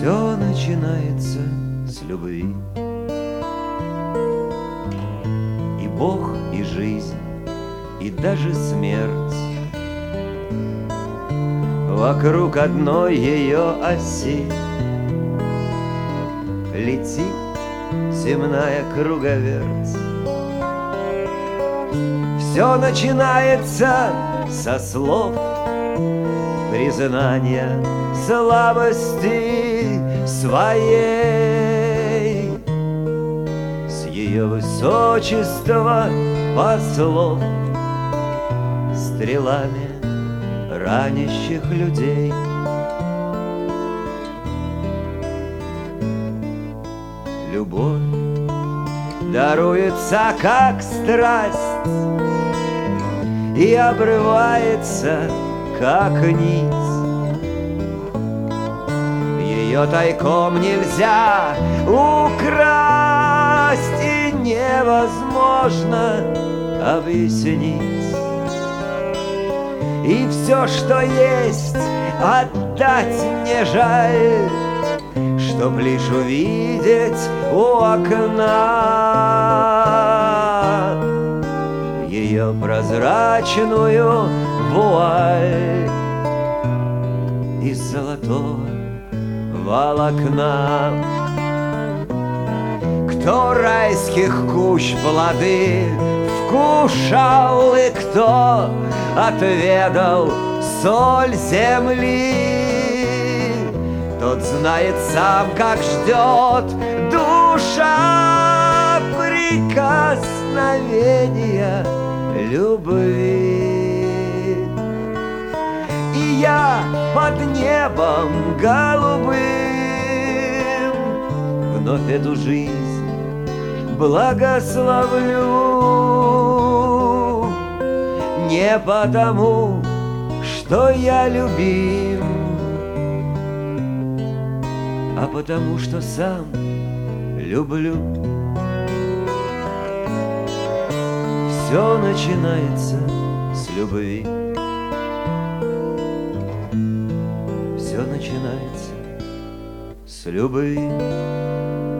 Все начинается с любви. И Бог, и жизнь, и даже смерть вокруг одной ее оси летит земная круговерть. Все начинается со слов признания слабости своей, с ее высочества послов, стрелами ранящих людей. Любовь даруется, как страсть, и обрывается, как нить. Ее тайком нельзя украсть, и невозможно объяснить. И все, что есть, отдать мне жаль, чтоб лишь увидеть у окна ее прозрачную вуаль из золотого волокна. Кто райских кущ плоды вкушал, и кто отведал соль земли, тот знает сам, как ждет душа прикосновения любви. И я под небом голубым вновь эту жизнь благословлю, не потому, что я любим, а потому, что сам люблю. Все начинается с любви. Все начинается с любви.